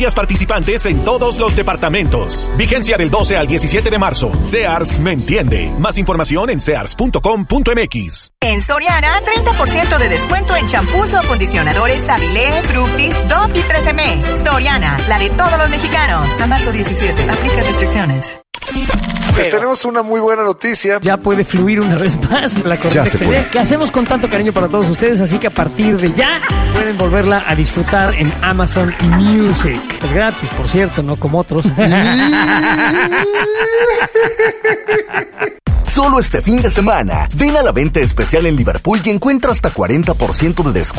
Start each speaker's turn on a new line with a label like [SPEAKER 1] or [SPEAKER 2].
[SPEAKER 1] Participantes en todos los departamentos. Vigencia del 12 al 17 de marzo. Sears me entiende. Más información en sears.com.mx.
[SPEAKER 2] En Soriana, 30% de descuento en champús o acondicionadores Avilé, Fructis, Dove y 13M. Soriana, la de todos los mexicanos. A marzo 17. Aplica restricciones.
[SPEAKER 3] Pues tenemos una muy buena noticia.
[SPEAKER 4] Ya puede fluir una vez más la corriente XD, que hacemos con tanto cariño para todos ustedes, así que a partir de ya pueden volverla a disfrutar en Amazon Music. Es gratis, por cierto, no como otros.
[SPEAKER 5] Solo este fin de semana, ven a la venta especial en Liverpool y encuentra hasta 40% de descuento